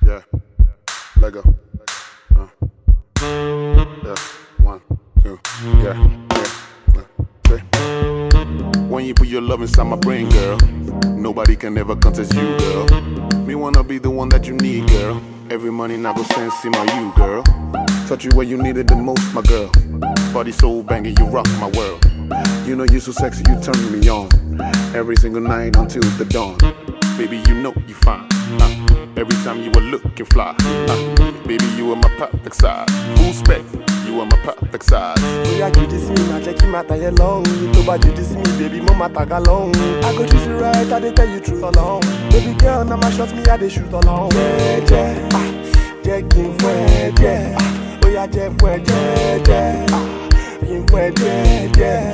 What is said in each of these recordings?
Yeah, Lego. Yeah, 1, 2, yeah. See? When you put your love inside my brain, girl, nobody can ever contest you, girl. Me wanna be the one that you need, girl. Every morning I go send see my you, girl. Touch you where you need it the most, my girl. Body so banging, you rock my world. You know you so sexy, you turn me on. Every single night until the dawn. Baby, you know you fine. Every time you were looking fly. Baby, you are my perfect size. Full spec, you are my perfect size. Oh yeah, you this me, I check you matter you long. You know about you this me, baby, mama tag along. I go treat you right, I dey tell you truth along. Baby girl, now my shots me, I dey shoot along. Jẹ́ kí n fún ẹ díẹ̀. Oh yeah, jẹ́ fún ẹ díẹ̀. Kí n fún ẹ díẹ̀.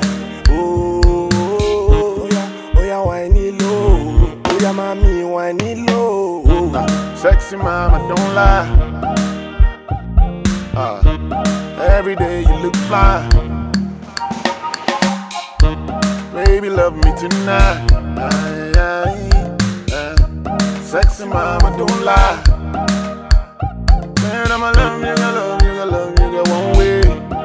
Oh yeah, whiny low. Oh yeah, mommy, whiny low. Sexy mama, don't lie. Every day you look fly. Baby, love me tonight. Sexy mama, don't lie. Man, I'ma love you, love you, love you, get one way.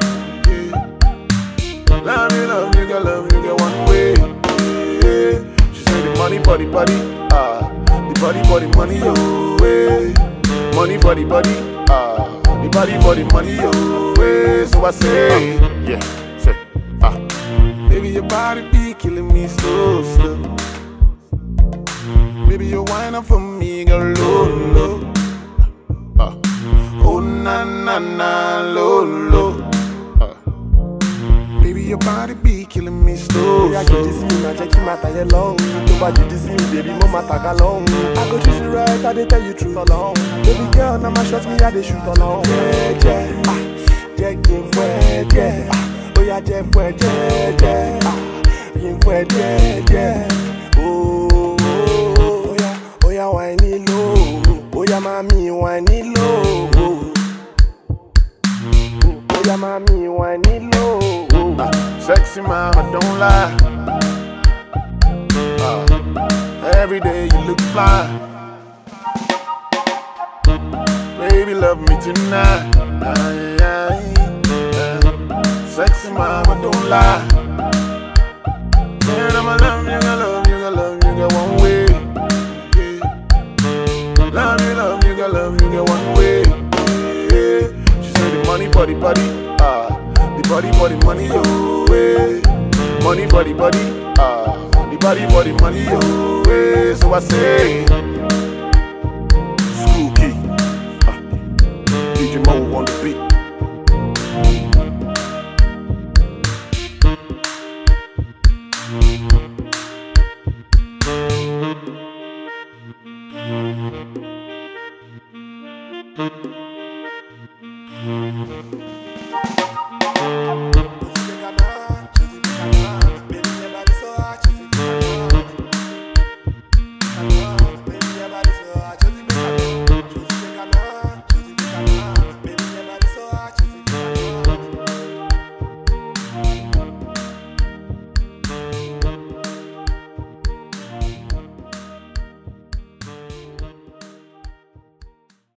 Yeah. Love you, get love you, get one way. Yeah. She said the money for the body, the body for the money, yo. Way. Money for the body, the body for the money, yo. Way. So I say, yeah, say, baby, your body be killing me so slow. Baby, you whine up for me, girl, low, low. Oh na na na, low, low. Baby, your body be killing me slow. Yeah, you this me, I check you matter you long. You know about you this me, baby, mama tag along. I go treat you right, I dey tell you truth along. Baby girl, now my shots me, I dey shoot along. Jẹ́ kí n fún ẹ díẹ̀. Oh yeah, jẹ́ fún ẹ díẹ̀. Kí n fún ẹ díẹ̀. Oh yeah, whiny low. Oh yeah, mommy, whiny low. Oh yeah, mommy, whiny low. Sexy mama, don't lie. Every day you look fly. Baby, love me tonight. Sexy mama, don't lie. Man, I'ma love you, love you, love you, get one way. Yeah. Love you, get one way. Yeah. She said the money for the body, the body for the money, yo. Way. Money for the body, the body for the money, yo. Way. So I say, School Key, DJ Mo on the beat.